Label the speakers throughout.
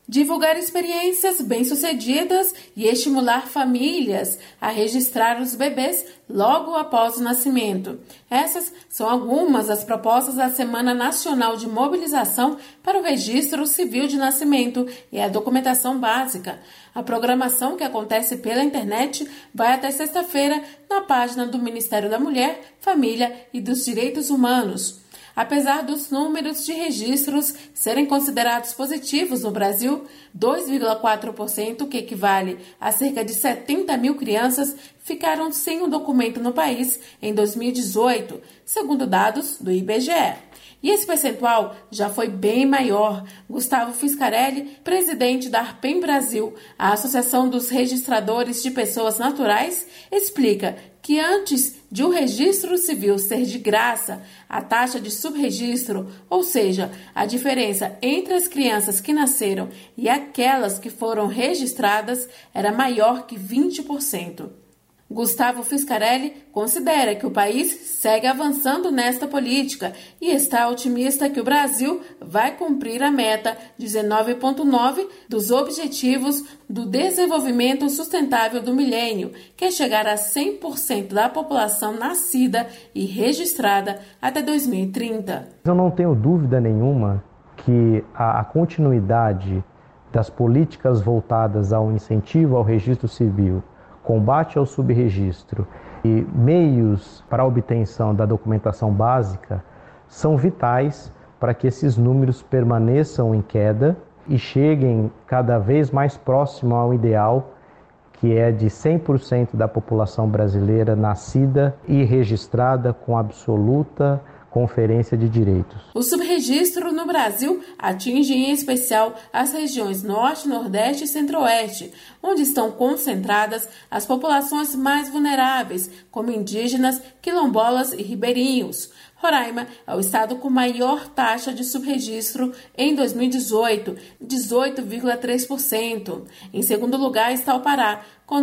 Speaker 1: Divulgar experiências bem-sucedidas e estimular famílias a registrar os bebês logo após o nascimento. Essas são algumas das propostas da Semana Nacional de Mobilização para o Registro Civil de Nascimento e a Documentação Básica. A programação, que acontece pela internet, vai até sexta-feira na página do Ministério da Mulher, Família e dos Direitos Humanos. Apesar dos números de registros serem considerados positivos no Brasil, 2,4%, que equivale a cerca de 70 mil crianças, ficaram sem um documento no país em 2018, segundo dados do IBGE. E esse percentual já foi bem maior. Gustavo Fiscarelli, presidente da ARPEM Brasil, a Associação dos Registradores de Pessoas Naturais, explica que antes de o registro civil ser de graça, a taxa de subregistro, ou seja, a diferença entre as crianças que nasceram e aquelas que foram registradas, era maior que 20%. Gustavo Fiscarelli considera que o país segue avançando nesta política e está otimista que o Brasil vai cumprir a meta 19,9 dos Objetivos do Desenvolvimento Sustentável do Milênio, que é chegar a 100% da população nascida e registrada até 2030.
Speaker 2: Eu não tenho dúvida nenhuma que a continuidade das políticas voltadas ao incentivo ao registro civil, combate ao subregistro e meios para a obtenção da documentação básica são vitais para que esses números permaneçam em queda e cheguem cada vez mais próximo ao ideal, que é de 100% da população brasileira nascida e registrada com absoluta conferência de direitos.
Speaker 1: O subregistro no Brasil atinge em especial as regiões Norte, Nordeste e Centro-Oeste, onde estão concentradas as populações mais vulneráveis, como indígenas, quilombolas e ribeirinhos. Roraima é o estado com maior taxa de subregistro em 2018, 18,3%. Em segundo lugar está o Pará, com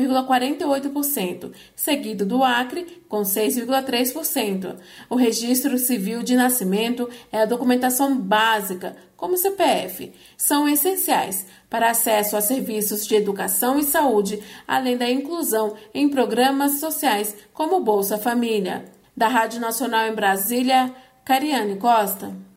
Speaker 1: 9,48%, seguido do Acre, com 6,3%. O registro civil de nascimento é a documentação básica, como CPF. São essenciais para acesso a serviços de educação e saúde, além da inclusão em programas sociais como Bolsa Família. Da Rádio Nacional em Brasília, Cariane Costa.